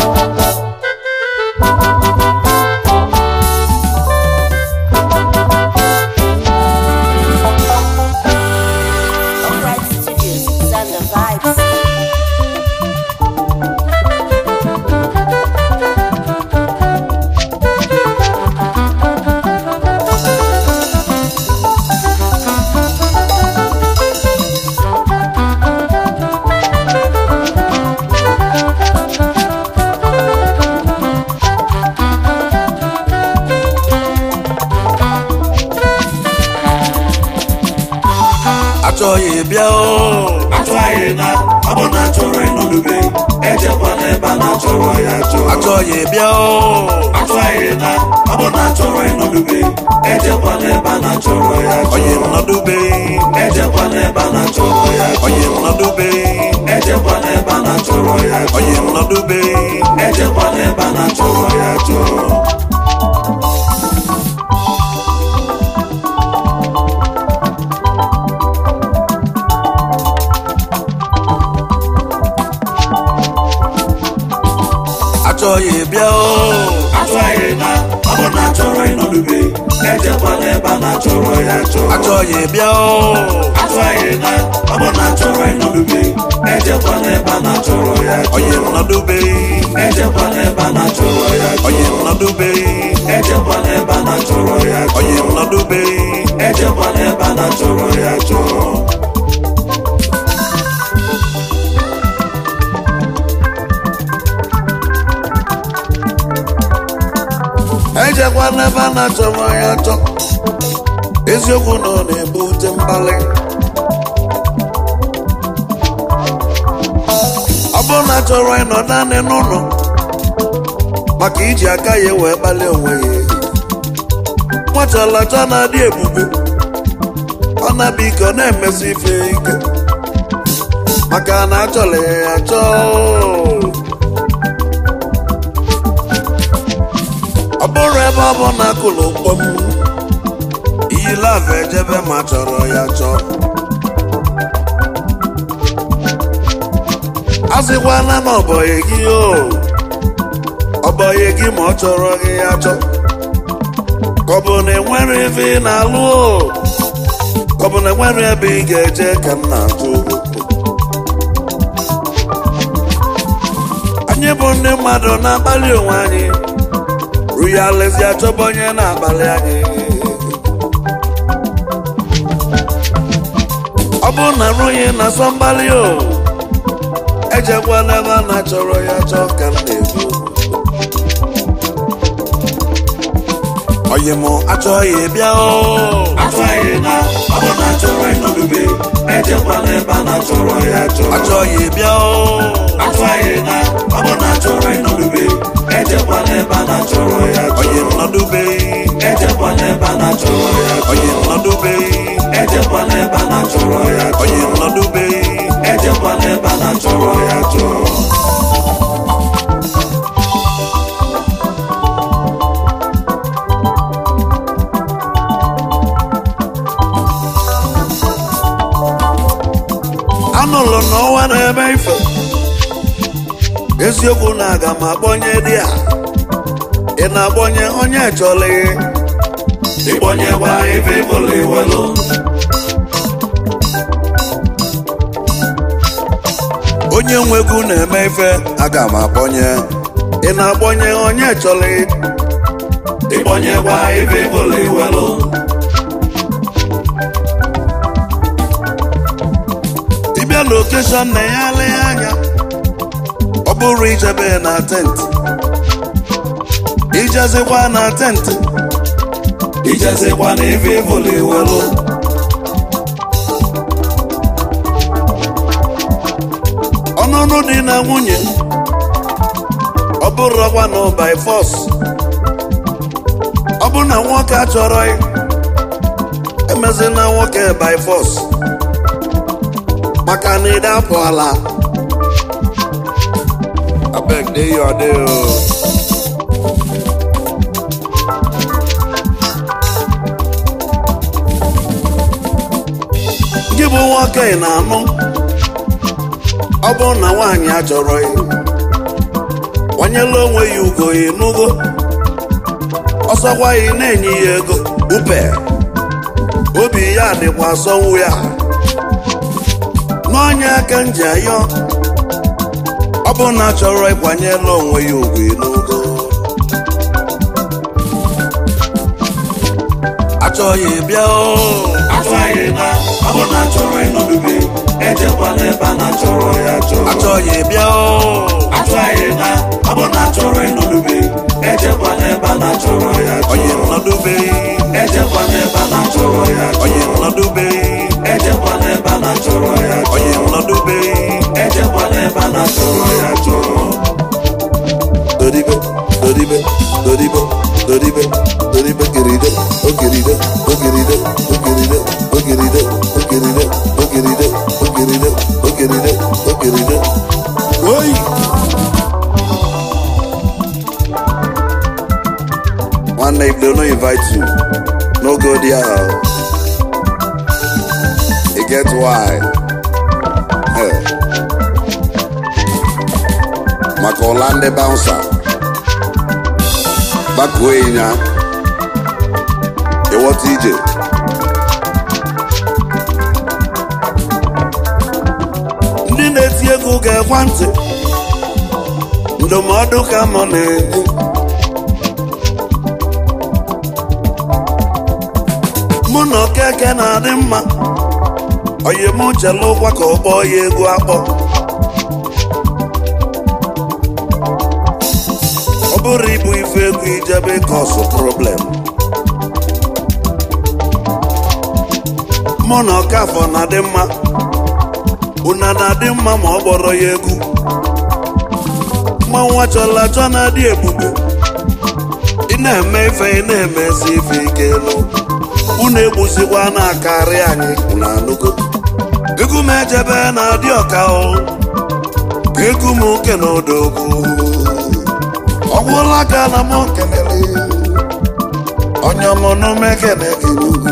Achọghị bịa achọghị na ọbụna chọrọ ịnọdube ejekwa n'ebe a na-achọrọ ya achọ. Achọghị bịa achọghị na ọbụna chọrọ ịnọdube ejekwa n'ebe a na-achọrọ ya achọ. onye nnọdube ejekwa n'ebe a na-achọrọ ya achọ. onye nnọdube ejekwa n'ebe a na-achọrọ ya achọ. onye nnọdube ejekwa n'ebe a na-achọrọ ya achọ. achọghị bịa achọghị na ọbụna chọrọ ịnọdube ejekwa n'ebe a na-achọrọ ya achọ. achọghị bịa achọghị na ọbụna chọrọ ịnọdube ejekwa n'ebe a na-achọrọ ya achọ. onye nnọdube ejekwa n'ebe a na-achọrọ ya achọ. onye nnọdube ejekwa n'ebe a na-achọrọ ya achọ. onye nnọdube ejekwa n'ebe a na-achọrọ ya achọ. ejekwa n'ebe a na-achọrọ ya achọ eziokwu na ọ na-ebute mkpali ọ bụrụ na chọrọ ịnọ naanị n'ụlọ maka iji aka ya wee kpalie onwe ya nwachalacha na-adị ebube ọ na-abịa ike ọ na-emesi ife ike maka na achọrọ ya achọ ọ bụrụ ebe ọ bụ na akụlụ mkpọm iyi lava ejebe ma chọrọ ya chọọ azịkwana na ọbọghị gị ọbọghị gị ma ọ chọrọ gị ya chọ ka ọ bụ na enwere ebe ị na-alụ ka ọ bụ na enwere ebe ị ga-eje ka m na-atụ anyị bụ ndị mmadụ na-akpali onwe anyị ya lezi achọba onye na-akpali anyị ọ bụ na nwunye na-asọ mgbalị ejekwa n'ebe a na-achọrọ ya chọ ka m na-ekwu onye m achọghị bịa achọghị na ọbụna chọrọ ịnọdube ejekwa n'ebe a na-achọrọ ya achọ. achọghị bịa achọghị na ọbụna chọrọ ịnọdube ejekwa n'ebe a na-achọrọ ya achọ. onye nnọdube ejekwa n'ebe a na-achọrọ ya achọ. onye nnọdube ejekwa n'ebe a na-achọrọ ya achọ. onye nnọdube ejekwa n'ebe a na-achọrọ ya achọ. anụlụ n'ọnwa na-eme ife eziokwu na aga m akpọnye di a ị na-akpọnye onye chọlị ịkpọnyekwa ife ịbụla iwelu onye nwegwu na-eme ife aga m akpọnye ị na-akpọnye onye chọlị ịkpọnyekwa ife ịbụla iwelu dibịa lokeshọn na ya lee anya ọ bụrụ ijebe na tent ijezikwa na tent ijezikwa na ife ịbụla iwelu ọnụnụ dị na nwunye ọ bụrụkwa na by force ọ bụ na nwoke achọrọ emezi na nwoke by force maka na ịda apụọla abeg dey your day gị bụ nwoke ị na-anụ ọ bụ na nwaanyị achọrọ kwanyela onwe ya ugo ịnụgo ọsọkwa ị na-enye ya ego upe obi ya dịkwa asọnwụ ya n'ọnya aka nji ayọ ọ bụ na chọrọ ịkwanyela onwe ya ugo ịnụgo achọghị bịa achọghị na ọ bụ na chọrọ ịnọdụbe ejekwala ebe a na-achọrọ ya chọrọ achọghị bịa achọghị na ọ bụ na chọrọ ịnọdụbe ejekwala ebe a na-achọrọ ya chọrọ onye nọdụbe ejekwala ebe a na-achọrọ ya chọrọ onye nọdụbe ejekwala ebe a na-achọrọ ya chọrọ onye nọdụbe ejekwala ebe a na-achọrọ ya chọrọ doribe doribe doribe doribe doribe geride ogeride ogeride ogeride ogeride ogeride ogeride ogeride ogeride ogeride oyi one if they no invite you no go there e get why maka Orlando bouncer bakuo nya ewọta ije ndị na-eti egwu ga-ekwa ntị ndụmọdụ ka mọ na-enye mụ na Okeke na-adị mma onye mụ chela ụkwa ka ọ kpọọ ya egwu akpọ ọ bụrụ ibu ife egwu ijebe kọsụ problem mụ na Ọkafọ na-adị mma una na-adị mma ma ọ gbọrọ ya egwu ma nwa chọla chọ na-adị ebube ị na-eme ife ị na-emezi ife ike elu unu egbuzikwa na-akarị anyị na anụgo egwu m ejebe na-adị ọka o egwu m oke na odogwu ọgwụla ka na m kenele onye ọmụnụ mekene gị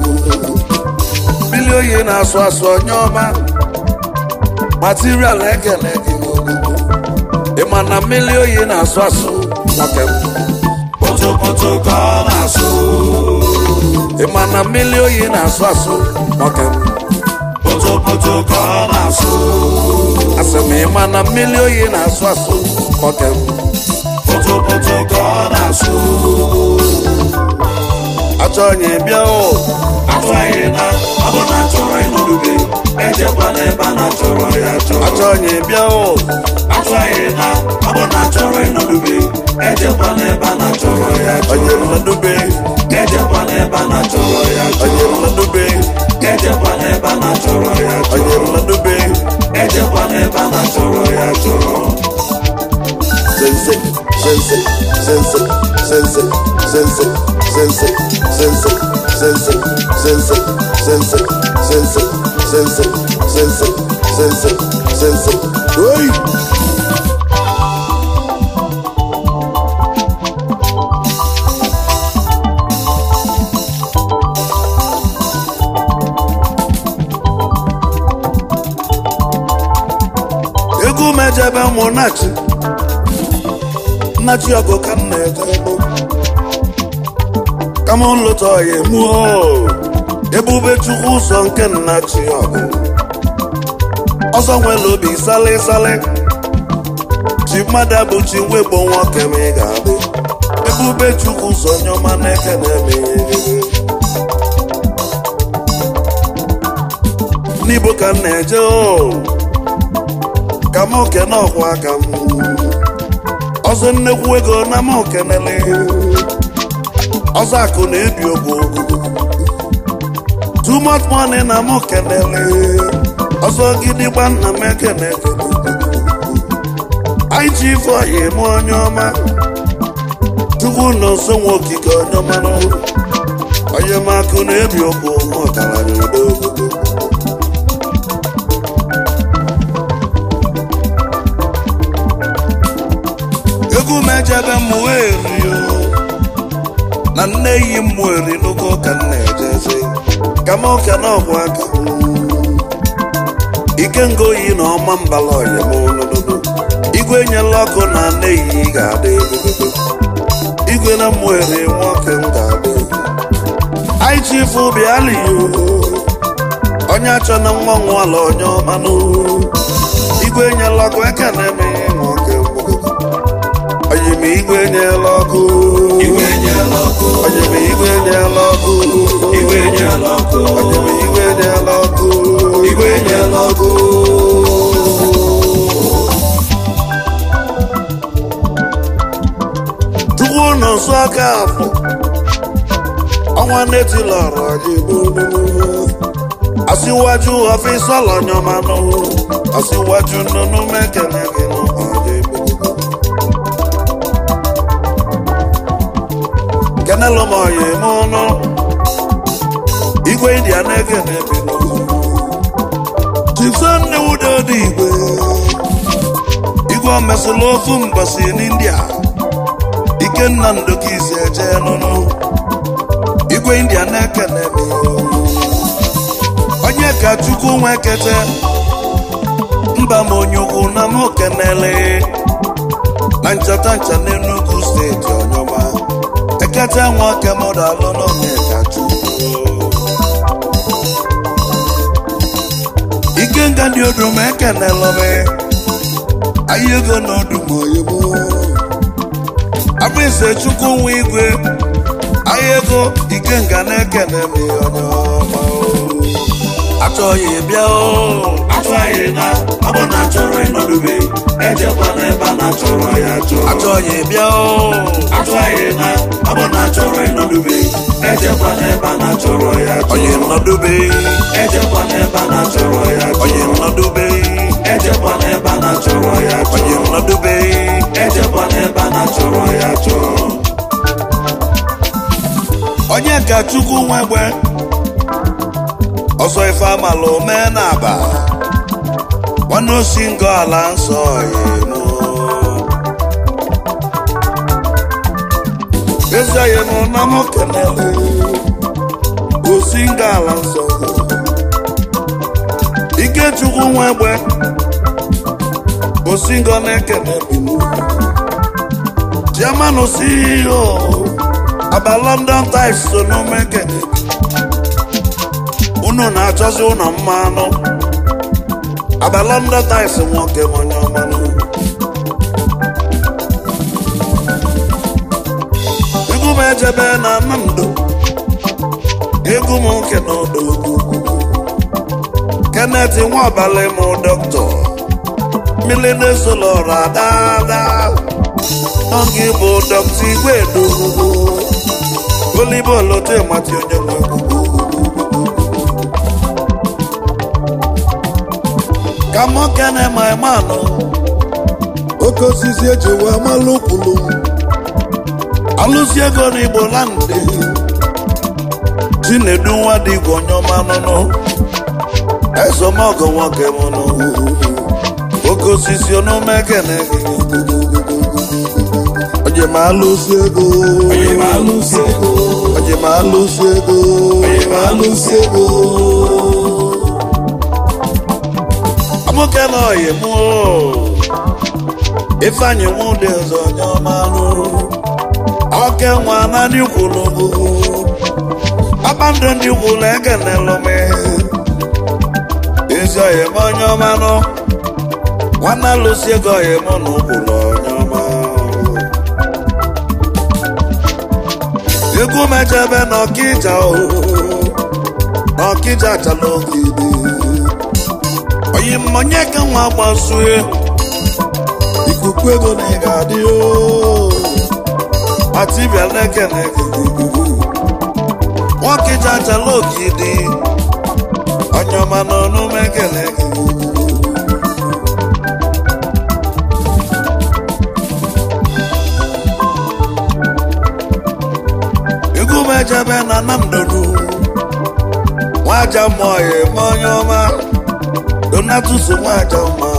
bili oyi na-asụ asụ onye ọma material ekene gị ịma na mmiri oyi na-asụ asụ nwoke potopoto ka ọ na-asụ ịma na mmiri oyi na-asụ asụ nwoke potopoto ka ọ na-asụ asị m ịma na mmiri oyi na-asụ asụ nwoke potopoto ka ọ na-asụ achọ onye bịa achọghị na ọ bụ na chọrọ ịnọdụbe ejekwala ebe a na-achọrọ ya chọrọ achọ onye bịa achọghị na ọ bụ na chọrọ ịnọdụbe ejekwala ebe a na-achọrọ ya onye chọrọ nnọdụbe ejekwala ebe a na-achọrọ ya onye chọrọ nnọdụbe ejekwala ebe a na-achọrọ ya onye chọrọ nnọdụbe ejekwala ebe a na-achọrọ ya chọrọ sense sense sense sense sense sense sense sense sense sense sense sense sense sense sense oyi egwu mejebe mụ nachi nnachi ọgụ ka m na-eje ebe ka m lụta ọya mụọ ebube chukwu ụzọ nke nnachi ọgụ ọzọ nwere obi sali sali chi mmadụ abụchi nwegbo nwoke ma ị ga-adị ebube chukwu ụzọ nyọma na-eke na-eme n'Igbo ka m na-eje ka m okene ọkwa aka m ọzọ nnekwu ego na m okenele ọzọ akụ na-ebi ogwu too much money na m okenele ọzọ gidigba nna m ekene anyị ji ife ọya eme onye ọma chukwu na nso nwe okike onye ọma n'ụlọ onye m akụ na-ebi ogwu ọgaranya udo egwu m ejebe mmụọ eri na nne yi mmụọ eri n'ogo ka m na-ejezi ka m oke na ọgwụ aka ike ngoyi na ọma mbala ọya m ololodo igwe nyela ọkụ na nneyi ga-adị igwe na mwere nwoke m ga-adị anyị chifu bịaliyo onye achọ na nwa nwala onye ọmanụ igwe nyela ọkụ eke na-eme nwoke onye m igwe nyela ọkụ onye m igwe nyela ọkụ onye m igwe nyela ọkụ igwe nyela ọkụ chukwu nọ nso aka afọ ọnwa netilọrọ jibu asíwájú ọfíìsì ọlọ́nyọ́mánú asíwájú nínú mẹ́kẹ̀lẹ́kẹ̀ ọ̀jẹ̀ ìgbòkòkò. kẹ́nẹ́ ló mọ̀ yé múnú igwe india nẹ́kẹ̀lẹ́ bínú. Chieftain Newudo dị igwe omesolo ofu mbọsị n'India Ikenna Ndokizi eje nụnụ igwe india nẹ́kẹ̀lẹ́ bínú. onye ka Chukwu nwe kete mba m onye ukwu na m kenele na nchata ncha n'Enugu steeti Onyoma ekete nwoke mụrụ alụ n'onye ka Chukwu Ikenga ndị odum ekenelome ayego n'odum oyimo abụise Chukwu nwe igwe ayego Ikenga na-ekeneme onye ọma achọghị bịa achọghị na ọ bụ na achọrọ ịnọdụbe ejekwa n'ebe a na-achọrọ ya achọ achọghị bịa achọghị na ọ bụ na achọrọ ịnọdụbe ejekwa n'ebe a na-achọrọ ya achọ onye nnọdụbe ejekwa n'ebe a na-achọrọ ya achọ onye nnọdụbe ejekwa n'ebe a na-achọrọ ya achọ onye nnọdụbe ejekwa n'ebe a na-achọrọ ya achọ onye ka Chukwu nwegbe ọsọ ife amalụ mee n'aba nwanne osi ngo ala nsọ yemu ezi yemu na m kenele osi ngo ala nsọ Ikechukwu nwegbe osi ngo na-ekene binu Chairman CEO aba London Times so no mekene unu na-achọzi ụlọ mmanụ aba London Times nwoke onye ọmanụ egwu m ejebe na Nnamdị egwu m nke n'ọdụ Kenneth Nwaọbalị m dọkịta mmiri na-esolọrọ adada n'oge bụ dọkịta Igwedu olibo olote mati onye nwe ka mụ kene ma ịmanụ oke osisi ejiwe amalụ kwulu alụsi ego n'Igbo landị Chinedu nwa dị igwe onye ọma nụnụ ezomọgọ nwoke mụnụ oke osisi onume kene onye ma alụsi ego onye ma alụsi ego onye ma alụsi ego onye ma alụsi ego amụke na oyi mụ Ifeanyi nwude ọzọ onye ọma nụ oke nwa na ndị kwuru kpakpando ndị kwuru ekenelụme ezi oyi m onye ọma nụ nwanne alụsi ego oyi mụ na ụkwụrụ onye ọma egwu mechebe n'Ọkịja n'Ọkịja chala ogidi oyi mmonye ka nwa gbasue ikuku ego na ị ga-adị atibịa na-ekene Ọkịja chala ogidi onye ọma n'ọnụ mekene egwu mechebe na Nnamdị nwaja mmụọ ma onye ọma Donatus nwaja mma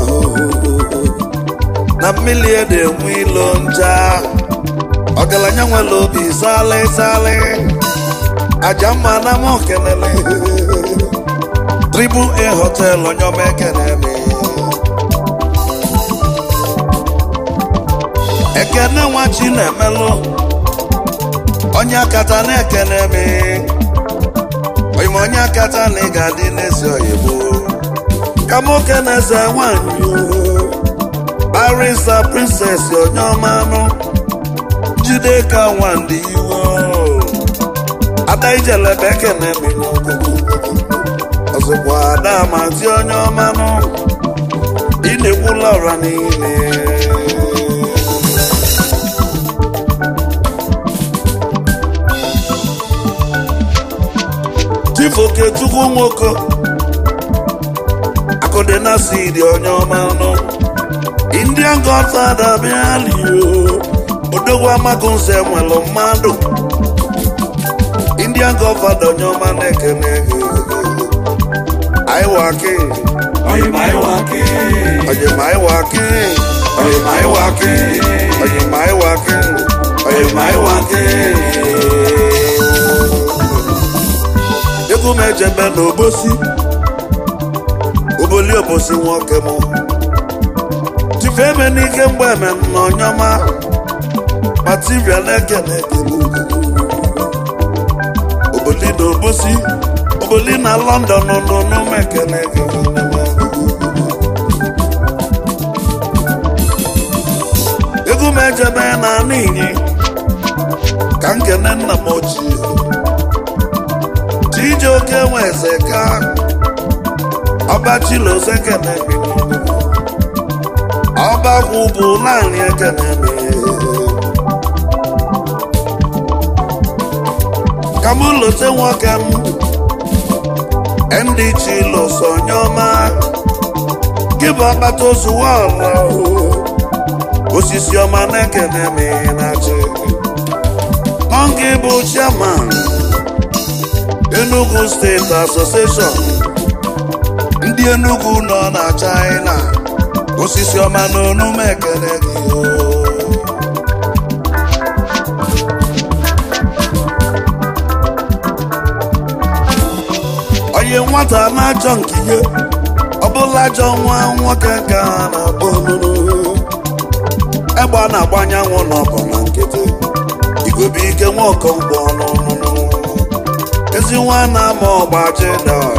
na mmiri ede enwe ilo nja ọgaranya nwere obi sale sale aja mma na m kenele Triple A hotel onye ọma ekeneme ekene nwachi na-emelụ onye akata na-ekene m oyima onye akata na ị ga-adị n'ezi oyibo ka m okene eze nwanyị Barrister Princess onye ọma anụ Jideka Nwandi iwo Ada Ijelebe ekene m ọzọkwa Ada Amazi onye ọma anụ ị na-ekwula ọra niile Okechukwu Nwoko Akụdịna Sidi onye ọma nọ Indian Godfather bịalio Odogwu Amagunze nwelụ mmadụ Indian Godfather onye ọma na-ekene Aiwaki Oyimaiwaki Oyimaiwaki Oyimaiwaki Oyimaiwaki Oyimaiwaki Ego mejebe n'obosi Oboli obosi nwoke mụ Tifeme n'ike mgbe eme n'onyoma Material ekene Oboli n'obosi Oboli na London n'ụnụ mekene Ego mejebe na n'iyi Ka nkene nna m ochie Ije oke nweze ka Ọba Chiloze ekene mi Ọba kwụbụ naanị ekene mi Ka mụ lote nwoke m Ndị Chiloze onye ọma Gị bụ ọkpata ozu ọla Osisi ọma na-ekene mi na-achị Gị bụ chairman Enugu State Association ndị Enugu nọ na China osisi ọma n'onu m ekele gị onye nwata na-achọ nke ihe ọbụla ajọ nwa nwoke ka na-akpọ olulu egbe a na-agbanye anwụ n'ọbụ na nkịtị igobe ike nwa ọkọmgbe ọnụnụ ezi nwa na-ama ọgbaji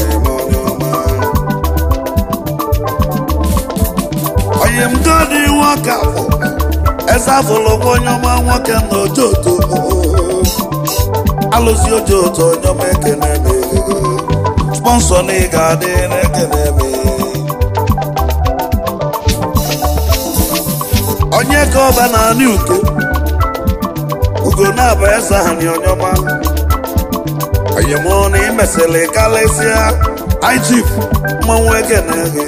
onye m godi nwoke afọ eze afọlọgwa onye ọma nwoke na ojoto alụzi ojoto onye ọma ekene m sponsọ na ị ga-adị na-ekene m onye ka ọba na anị ugo na-aba eze anyị onye ọma onye mụ na imesịrị kalịsịa ijip mmanwụ ekene gị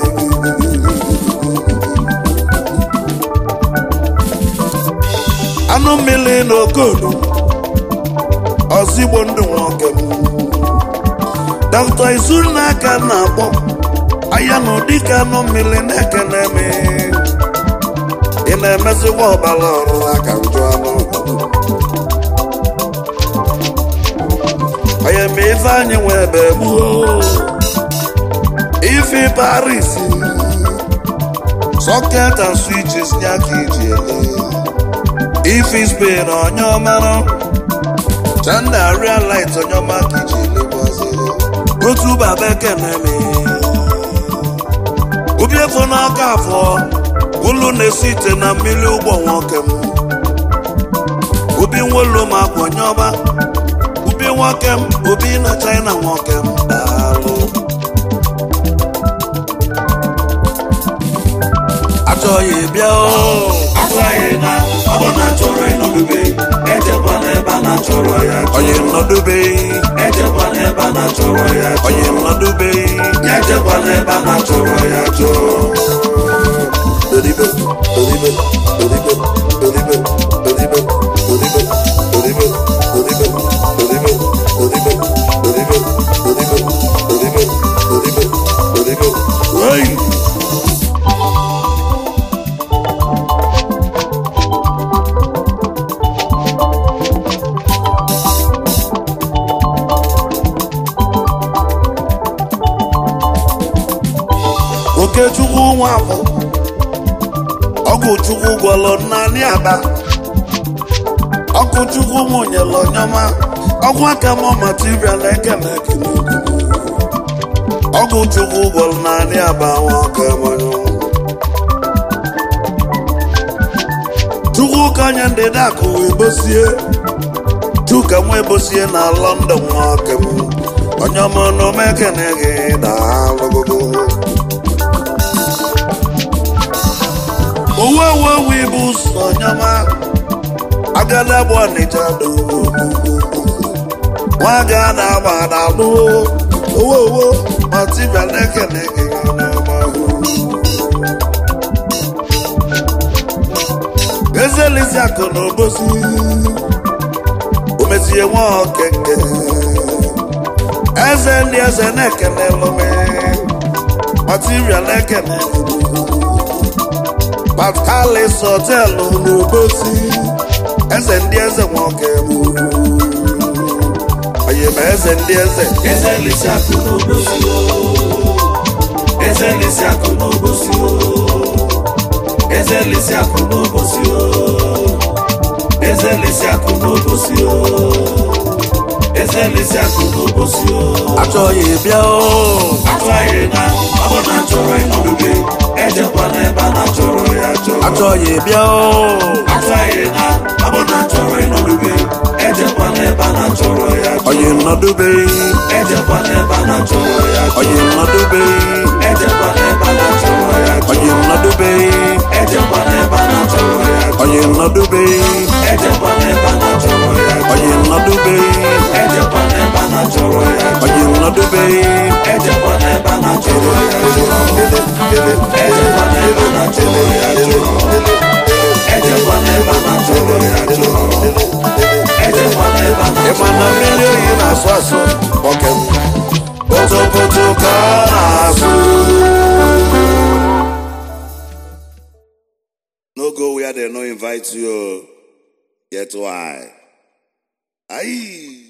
anụ mmiri na okodo ozigbo ndụ nwoke m Dr. Izuru n'aka na-akpọ anya na ụdị ka anụ mmiri na-ekene m ị na-emezikwa ọbara ọrụ aka njọ anụ onye ma ife anyị nwe ebe gbuo ife Paris socket and switches nya ka iji ele ife Spain onye ọmarụ chanda real light onye ọma ka iji elebazi otu baba ekene m obi efo n'aka afọ ụlọ na-esi ite na mmiri ụgbọ nwoke m obi nwelu ma akwanye ọba obi nwoke m obi na China nwoke m daalụ achọghị bịa Achọghị na ọ bụ na chọrọ ịnọdụbe ejekwana ebe a na-achọrọ ya onye nnọdụbe ejekwana ebe a na-achọrọ ya onye nnọdụbe ya ejekwana ebe a na-achọrọ ya Doribe, doribe, doribe, doribe, doribe, doribe, doribe, doribe, doribe, doribe, doribe, doribe, doribe, doribe, doribe. Hey! Okechukwu Nwafọ ọgwụ chukwu gwọrọ naanị aba ọkụ chukwu mụnyere ọnyọma ọgwụ aka mọ material ekele ọgwụ chukwu gwọrọ naanị aba nwoke mọnyụ chukwu ka nye ndị dakụ ebosie chuka nwa ebosie na London nwoke m ọnyọma n'omekene gị daalụgogo owe ibu ụzọ ọnyọma agada bụ Ọnịcha nwaga na-agba na-alụ owo matibia na-ekene gị ezelisi akụ na obosi omezie nwa okeke eze ndị eze na-ekene lụme matibia na-ekene Pascalis họtelụ n'obosi eze ndị eze nwoke bụ onye ma eze ndị eze ezelisi akụ n'obosi ezelisi akụ n'obosi ezelisi akụ n'obosi ezelisi akụ n'obosi ezelisi akụ n'obosi achọghị bịa achọghị na ọ bụ na chọrọ ịnọdụbe ejekwa n'ebe a na-achọrọ ya achọrọ achọghị bịa achọghị na ọ bụ na chọrọ ịnọdụbe ejekwa n'ebe a na-achọrọ ya achọrọ onye nnọdụbeghị ejekwa n'ebe a na-achọrọ ya achọrọ onye nnọdụbeghị ejekwa n'ebe a na-achọrọ ya achọrọ onye nnọdụbeghị ejekwa n'ebe a na-achọrọ ya achọrọ onye nnọdụbeghị ejekwa n'ebe a na-achọrọ ya achọrọ onye nnọdụbeghị ejekwa n'ebe a na-achọrọ ya achọrọ onye nnọdụbeghị ejekwa n'ebe a na-achọrọ ya achọrọ ejekwa n'ebe a na-achọrọ ya achọrọ ejekwa n'ebe a na-achọrọ ya achọrọ ejekwa n'ebe a ịma na mmiri oyi na-asụ asụ oke potopoto ka ọ na-asụ no go where they no invite you yet why ayi